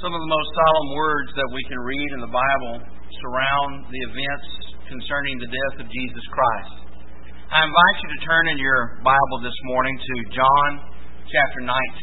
Some of the most solemn words that we can read in the Bible surround the events concerning the death of Jesus Christ. I invite you to turn in your Bible this morning to John chapter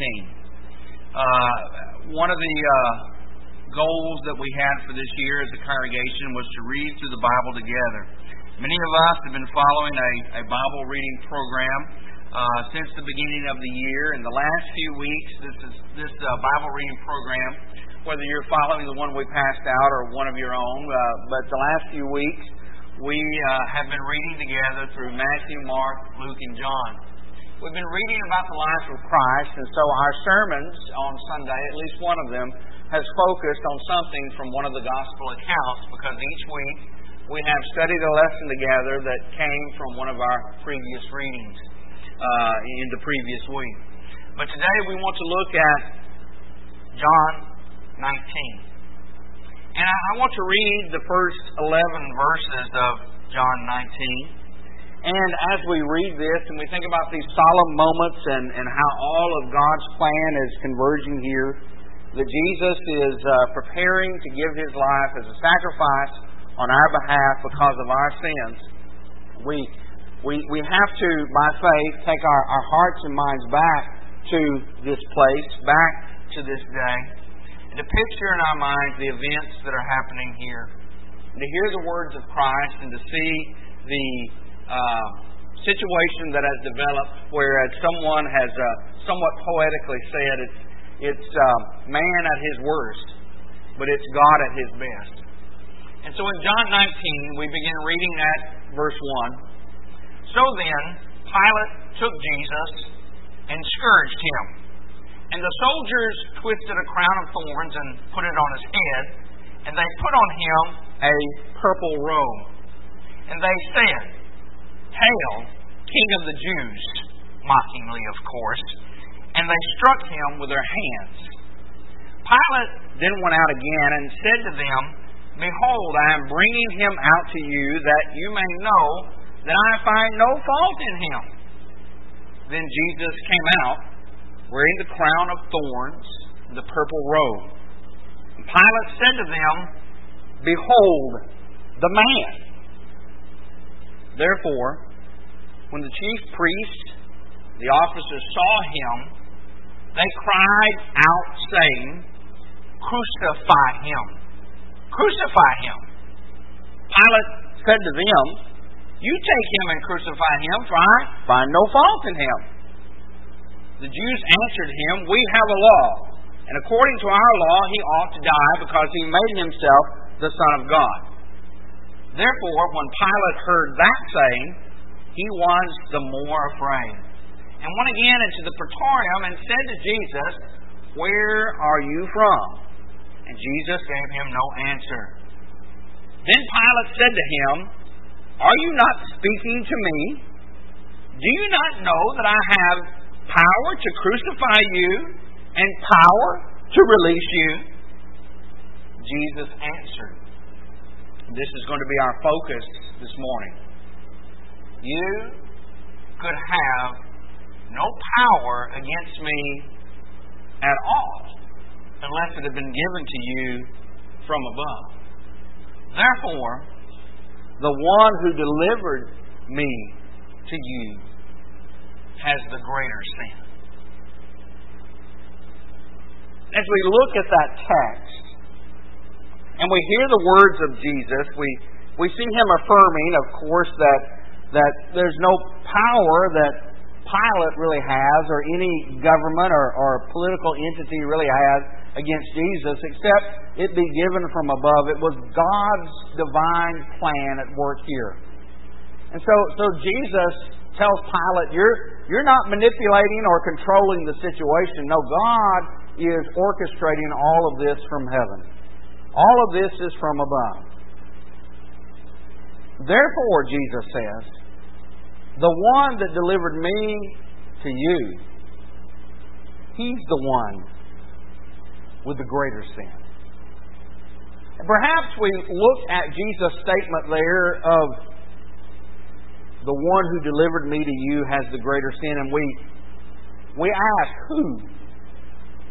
19. One of the goals that we had for this year as a congregation was to read through the Bible together. Many of us have been following a Bible reading program since the beginning of the year. In the last few weeks, this Bible reading program, whether you're following the one we passed out or one of your own, but the last few weeks we have been reading together through Matthew, Mark, Luke, and John. We've been reading about the life of Christ, and so our sermons on Sunday, at least one of them, has focused on something from one of the gospel accounts, because each week we have studied a lesson together that came from one of our previous readings in the previous week. But today we want to look at John 19. And I want to read the first 11 verses of John 19. And as we read this and we think about these solemn moments and how all of God's plan is converging here, that Jesus is preparing to give His life as a sacrifice on our behalf because of our sins, we have to, by faith, take our hearts and minds back to this place, back to this day, and to picture in our minds the events that are happening here, and to hear the words of Christ, and to see the situation that has developed, whereas someone has somewhat poetically said, it's man at his worst, but it's God at His best. And so in John 19, we begin reading at verse 1. So then, Pilate took Jesus and scourged Him. And the soldiers twisted a crown of thorns and put it on His head, and they put on Him a purple robe. And they said, "Hail, King of the Jews," mockingly, of course. And they struck Him with their hands. Pilate then went out again and said to them, "Behold, I am bringing Him out to you, that you may know that I find no fault in Him." Then Jesus came out, wearing the crown of thorns and the purple robe. And Pilate said to them, "Behold, the man." Therefore, when the chief priests, the officers, saw Him, they cried out, saying, "Crucify Him! Crucify Him!" Pilate said to them, "You take Him and crucify Him, for I find no fault in Him." The Jews answered Him, "We have a law, and according to our law He ought to die, because He made Himself the Son of God." Therefore, when Pilate heard that saying, he was the more afraid, and went again into the praetorium and said to Jesus, "Where are you from?" And Jesus gave him no answer. Then Pilate said to him, "Are you not speaking to me? Do you not know that I have power to crucify you and power to release you?" Jesus answered. This is going to be our focus this morning. "You could have no power against me at all, unless it had been given to you from above. Therefore, the one who delivered me to you has the greater sin." As we look at that text, and we hear the words of Jesus, we see Him affirming, of course, that there's no power that Pilate really has, or any government or political entity really has against Jesus, except it be given from above. It was God's divine plan at work here. And so Jesus tells Pilate, you're not manipulating or controlling the situation. No, God is orchestrating all of this from heaven. All of this is from above. Therefore, Jesus says, the one that delivered me to you, He's the one with the greater sin. And perhaps we look at Jesus' statement there of the one who delivered me to you has the greater sin, and we ask, who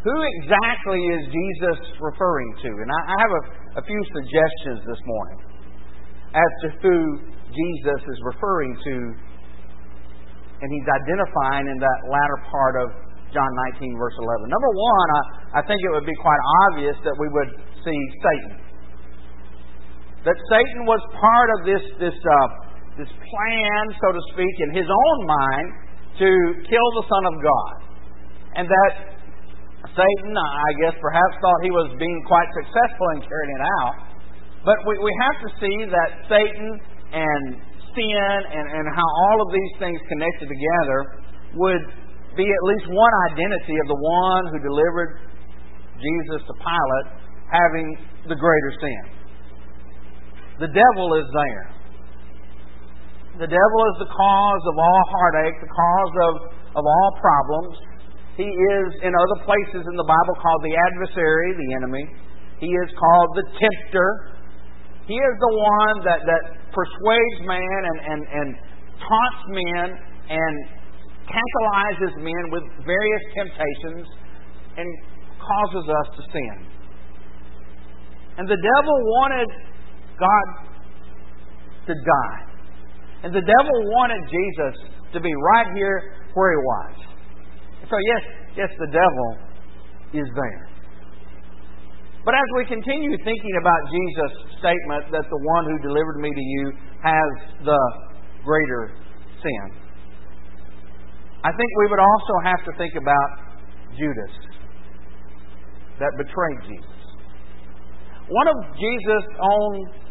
who exactly is Jesus referring to? And I have a few suggestions this morning as to who Jesus is referring to, and He's identifying in that latter part of John 19, verse 11. Number one, I think it would be quite obvious that we would see Satan. That Satan was part of this plan, so to speak, in his own mind to kill the Son of God. And that Satan, I guess, perhaps thought he was being quite successful in carrying it out. But we have to see that Satan and sin and how all of these things connected together would be at least one identity of the one who delivered Jesus to Pilate having the greater sin. The devil is there. The devil is the cause of all heartache, the cause of all problems. He is, in other places in the Bible, called the adversary, the enemy. He is called the tempter. He is the one that persuades man and taunts men and tantalizes men with various temptations and causes us to sin. And the devil wanted God to die. And the devil wanted Jesus to be right here where He was. So yes, the devil is there. But as we continue thinking about Jesus' statement that the one who delivered me to you has the greater sin, I think we would also have to think about Judas that betrayed Jesus. One of Jesus' own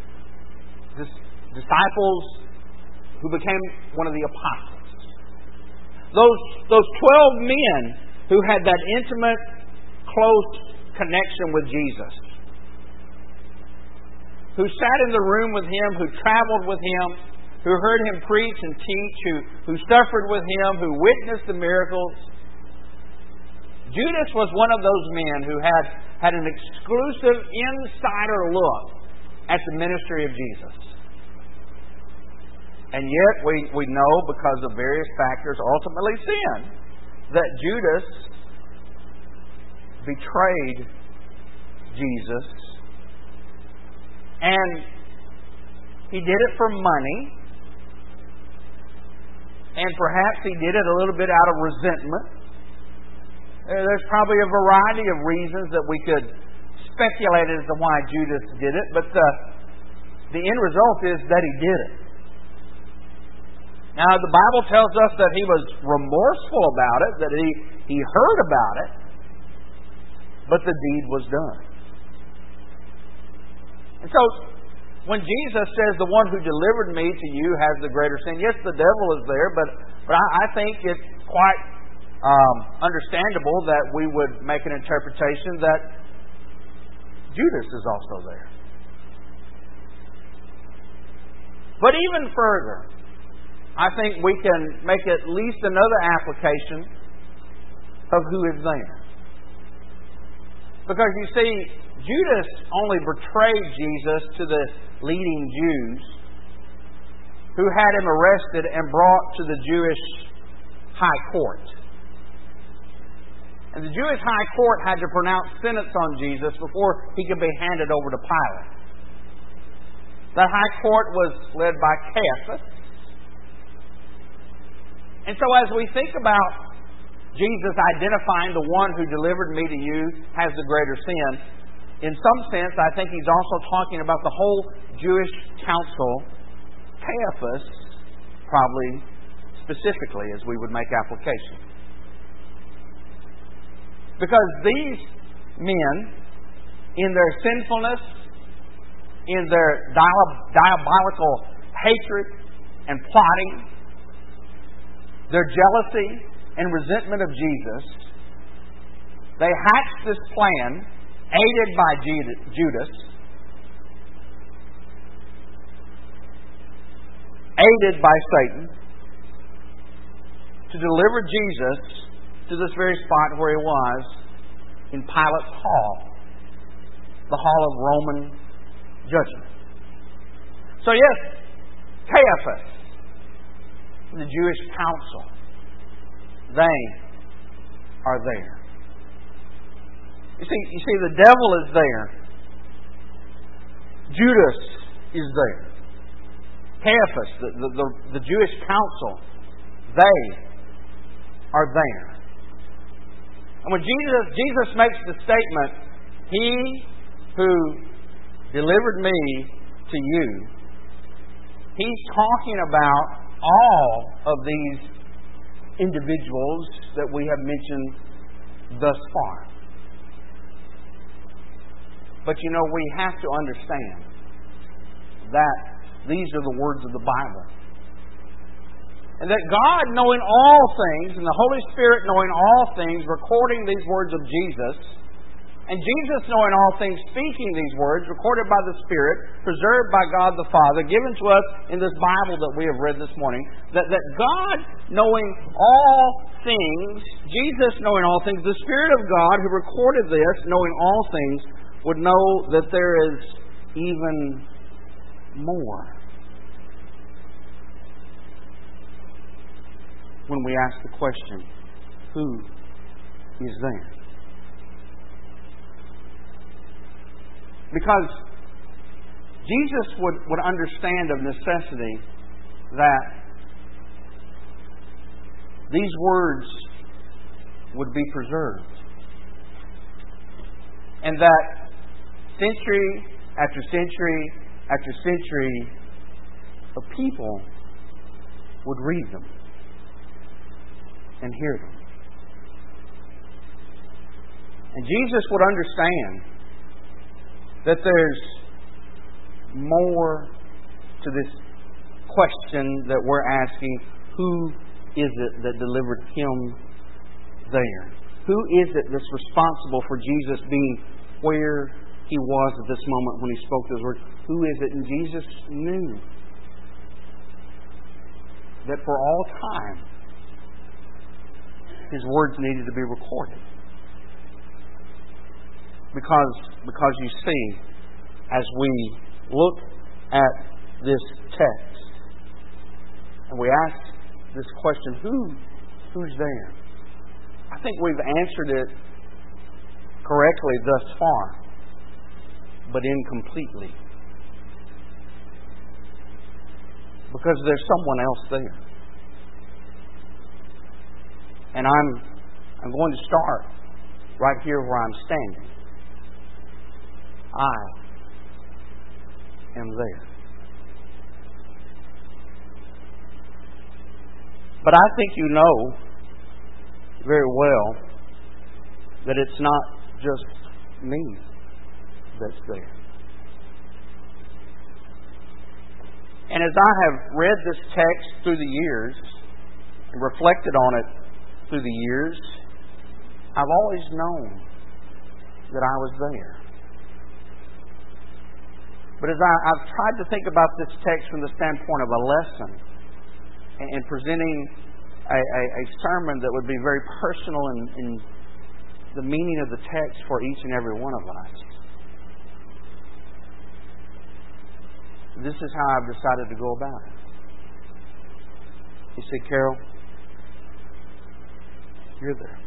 disciples who became one of the apostles. Those 12 men who had that intimate, close connection with Jesus, who sat in the room with Him, who traveled with Him, who heard Him preach and teach, who suffered with Him, who witnessed the miracles. Judas was one of those men who had an exclusive insider look at the ministry of Jesus. And yet we know, because of various factors, ultimately sin, that Judas betrayed Jesus. And he did it for money. And perhaps he did it a little bit out of resentment. There's probably a variety of reasons that we could speculate as to why Judas did it, but the end result is that he did it. Now, the Bible tells us that he was remorseful about it, that he heard about it, but the deed was done. And so, when Jesus says, the one who delivered me to you has the greater sin, yes, the devil is there, but I think it's quite understandable that we would make an interpretation that Judas is also there. But even further, I think we can make at least another application of who is there. Because you see, Judas only betrayed Jesus to the leading Jews who had him arrested and brought to the Jewish high court. And the Jewish high court had to pronounce sentence on Jesus before he could be handed over to Pilate. That high court was led by Caiaphas. And so as we think about Jesus identifying the one who delivered me to you has the greater sin, in some sense, I think He's also talking about the whole Jewish council, Caiaphas, probably specifically, as we would make application. Because these men, in their sinfulness, in their diabolical hatred and plotting, their jealousy and resentment of Jesus, they hatched this plan, aided by Judas, aided by Satan, to deliver Jesus to this very spot where He was, in Pilate's hall, the hall of Roman judgment. So yes, Caiaphas, the Jewish council, they are there. You see, the devil is there. Judas is there. Caiaphas, the Jewish council, they are there. And when Jesus makes the statement, He who delivered me to you, He's talking about all of these individuals that we have mentioned thus far. But we have to understand that these are the words of the Bible. And that God, knowing all things, and the Holy Spirit knowing all things, recording these words of Jesus, and Jesus knowing all things, speaking these words, recorded by the Spirit, preserved by God the Father, given to us in this Bible that we have read this morning, that God knowing all things, Jesus knowing all things, the Spirit of God who recorded this, knowing all things, would know that there is even more. When we ask the question, who is there? Because Jesus would understand of necessity that these words would be preserved. And that century after century after century of people would read them and hear them. And Jesus would understand that there's more to this question that we're asking. Who is it that delivered Him there? Who is it that's responsible for Jesus being where He was at this moment when He spoke those words? Who is it? And Jesus knew that for all time His words needed to be recorded. Because you see, as we look at this text and we ask this question, who's there? I think we've answered it correctly thus far, but incompletely. Because there's someone else there. And I'm going to start right here where I'm standing. I am there. But I think you know very well that it's not just me that's there. And as I have read this text through the years and reflected on it through the years, I've always known that I was there. But as I've tried to think about this text from the standpoint of a lesson and presenting a sermon that would be very personal in the meaning of the text for each and every one of us, this is how I've decided to go about it. You see, Carol, you're there.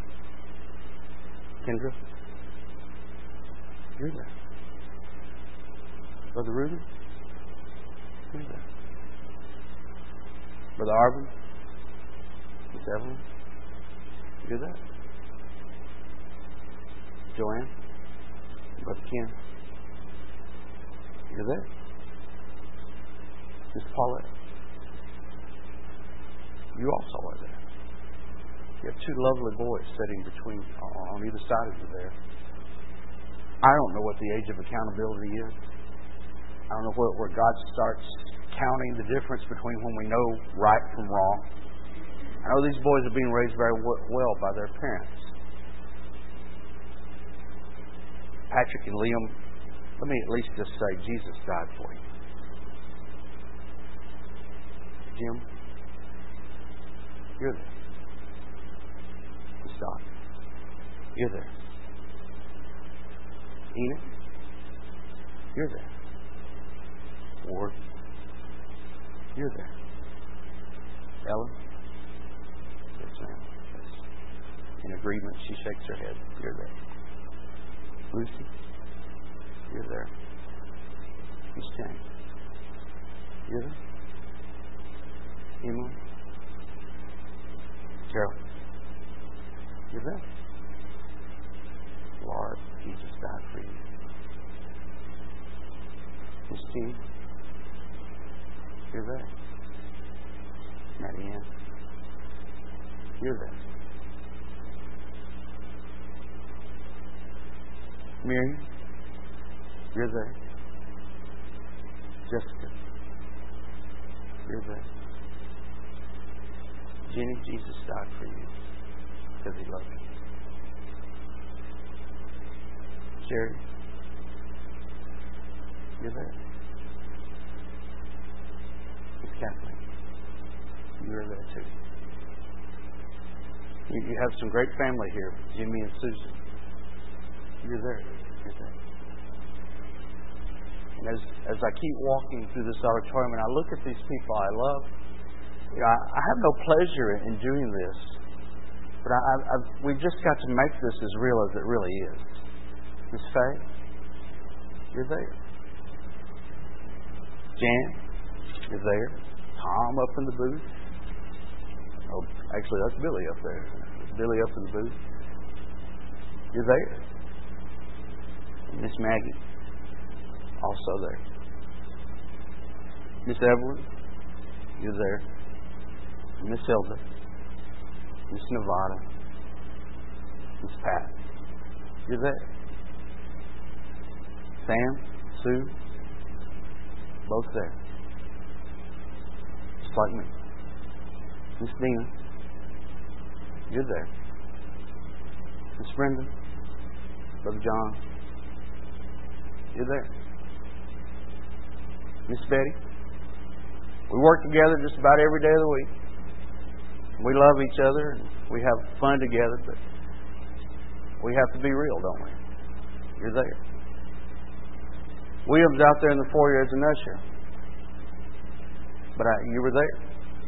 Kendra, you're there. Brother Reuben, you're there. Brother Arvin, Miss Evelyn, you're there. Joanne, Brother Ken, you're there. Miss Paulette, you also are there. You have two lovely boys sitting between on either side of you there. I don't know what the age of accountability is. I don't know where God starts counting the difference between when we know right from wrong. I know these boys are being raised very well by their parents. Patrick and Liam, let me at least just say Jesus died for you. Jim, you're there. Stop. You're there. Enoch, you're there. Ward, you're there. Ellen, yes, ma'am. Yes. In agreement, she shakes her head. You're there. Lucy, you're there. Miss Jane, you're there. Emily, Gerald, you're there. Lord, Jesus died for you. Miss Jean, you're there. Marianne, you're there. Mary, you're there. Jessica, you're there. Jenny, Jesus died for you because He loved you. Sherry, you're there. Miss Kathleen, you're there too. You have some great family here, Jimmy and Susan. You're there. You're there. And as I keep walking through this auditorium and I look at these people I love, I have no pleasure in doing this, but we've just got to make this as real as it really is. Miss Faye, you're there. Jan, you're there. Tom up in the booth. Oh, actually, that's Billy up there. Billy up in the booth. You're there. Miss Maggie, also there. Miss Evelyn, you're there. Miss Hilda, Miss Nevada, Miss Pat, you're there. Sam, Sue, both there. Just like me. Miss Dina, you're there. Miss Brenda, Brother John, you're there. Miss Betty, we work together just about every day of the week. We love each other and we have fun together, but we have to be real, don't we? You're there. William's out there in the foyer as an usher, but you were there.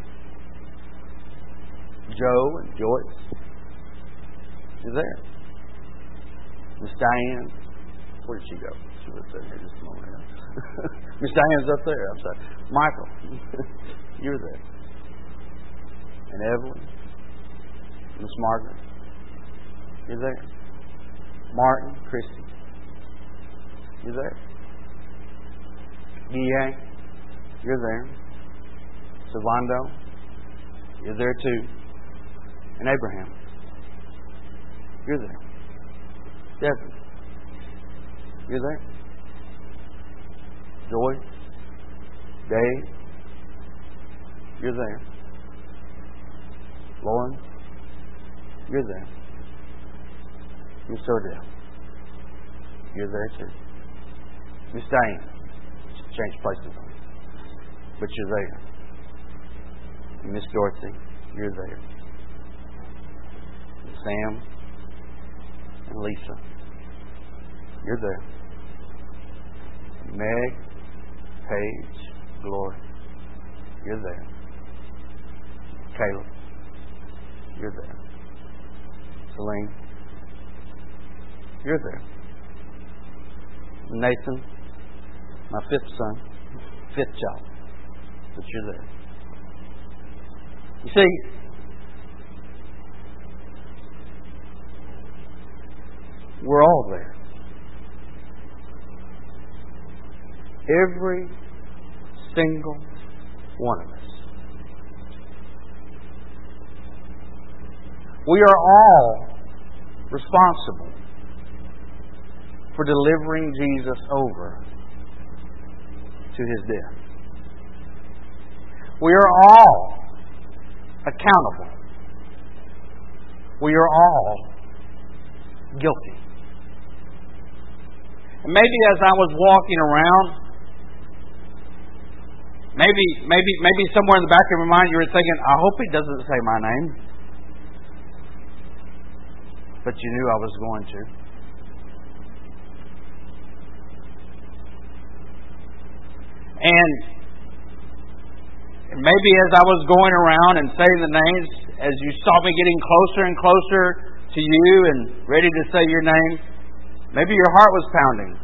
Joe and Joyce, you're there. Miss Diane, where did she go? She was sitting here just a moment ago. Miss Diane's up there. I'm sorry. Michael, you're there. And Evelyn, Miss Margaret, you're there. Martin, Christy, you're there. Yang, you're there. Savando, you're there too. And Abraham, you're there. Debbie, you're there. Joy, Dave, you're there. Lauren, you're there. Miss Odell, you're there too. Miss Diane, change places on you, but you're there. And Miss Dorothy, you're there. And Sam and Lisa, you're there. And Meg, Paige, Glory, you're there. Caleb, you're there. Celine, you're there. Nathan, my fifth son, fifth child, but you're there. You see, we're all there. Every single one of us. We are all responsible for delivering Jesus over to His death. We are all accountable. We are all guilty. And maybe as I was walking around, maybe somewhere in the back of your mind you were thinking, I hope he doesn't say my name. But you knew I was going to. And maybe as I was going around and saying the names, as you saw me getting closer and closer to you and ready to say your name, Maybe your heart was pounding.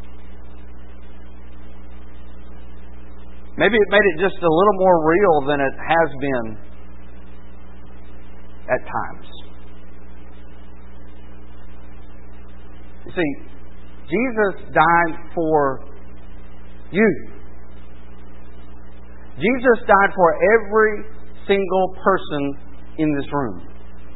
Maybe it made it just a little more real than it has been at times. You see, Jesus died for you. Jesus died for every single person in this room.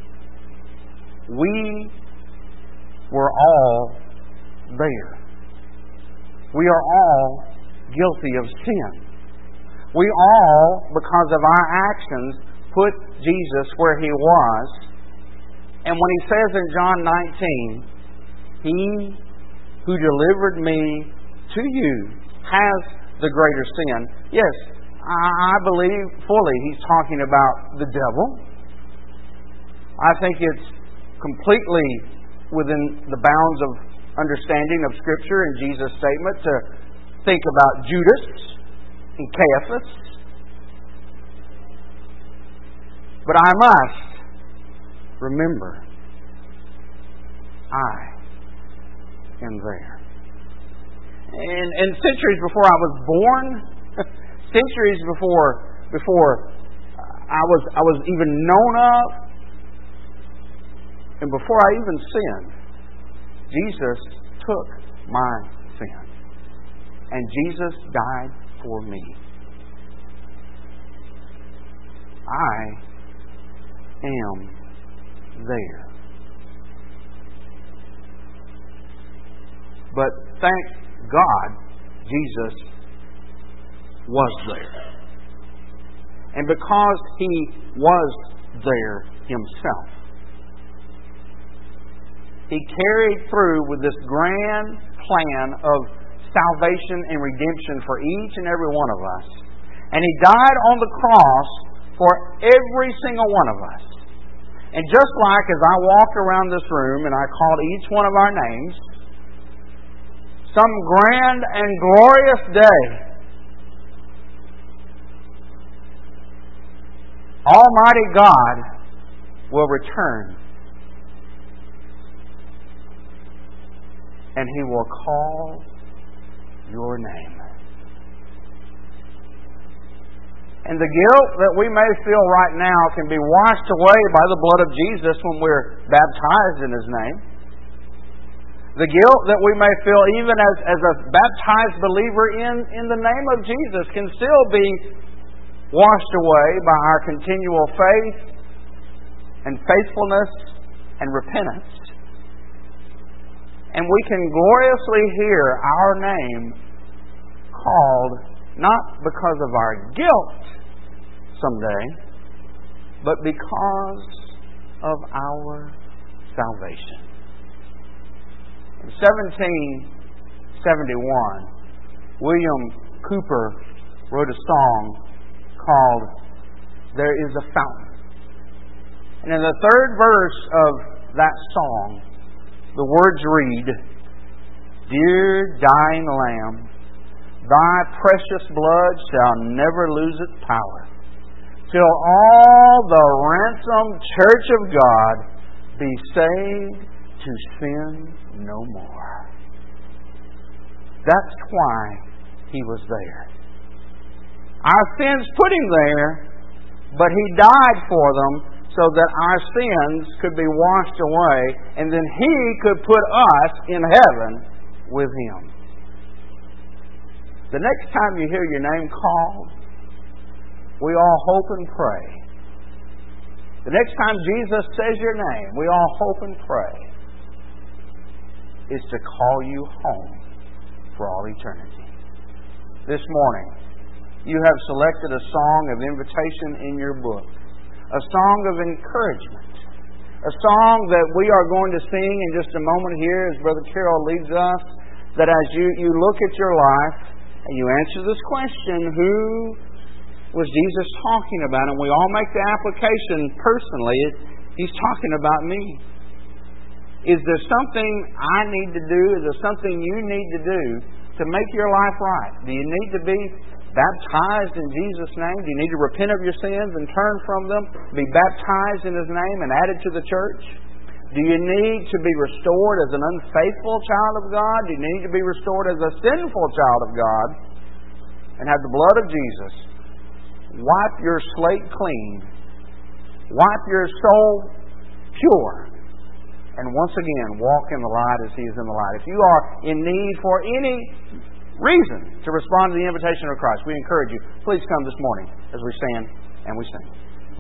We were all there. We are all guilty of sin. We all, because of our actions, put Jesus where He was. And when He says in John 19, He who delivered me to you has the greater sin. Yes, I believe fully He's talking about the devil. I think it's completely within the bounds of understanding of Scripture and Jesus' statement to think about Judas and Caiaphas. But I must remember, I am there. And centuries before I was born, centuries before I was even known of, and before I even sinned, Jesus took my sin. And Jesus died for me. I am there. But thank God, Jesus was there. And because He was there Himself, He carried through with this grand plan of salvation and redemption for each and every one of us. And He died on the cross for every single one of us. And just like as I walked around this room and I called each one of our names, some grand and glorious day, Almighty God will return and He will call your name. And the guilt that we may feel right now can be washed away by the blood of Jesus when we're baptized in His name. The guilt that we may feel even as a baptized believer in the name of Jesus can still be washed away by our continual faith and faithfulness and repentance. And we can gloriously hear our name called not because of our guilt someday, but because of our salvation. In 1771, William Cowper wrote a song called "There is a Fountain." And in the third verse of that song, the words read, "Dear dying Lamb, Thy precious blood shall never lose its power, till all the ransomed church of God be saved to sin no more." That's why He was there. Our sins put Him there, but He died for them so that our sins could be washed away, and then He could put us in heaven with Him. The next time you hear your name called, we all hope and pray. The next time Jesus says your name, we all hope and pray, is to call you home for all eternity. This morning, you have selected a song of invitation in your book, a song of encouragement, a song that we are going to sing in just a moment here as Brother Carroll leads us, that as you look at your life and you answer this question, who was Jesus talking about? And we all make the application personally. He's talking about me. Is there something I need to do? Is there something you need to do to make your life right? Do you need to be baptized in Jesus' name? Do you need to repent of your sins and turn from them? Be baptized in His name and added to the church? Do you need to be restored as an unfaithful child of God? Do you need to be restored as a sinful child of God? And have the blood of Jesus wipe your slate clean, wipe your soul pure, and once again walk in the light as He is in the light. If you are in need for any reason to respond to the invitation of Christ, we encourage you, please come this morning as we stand and we sing.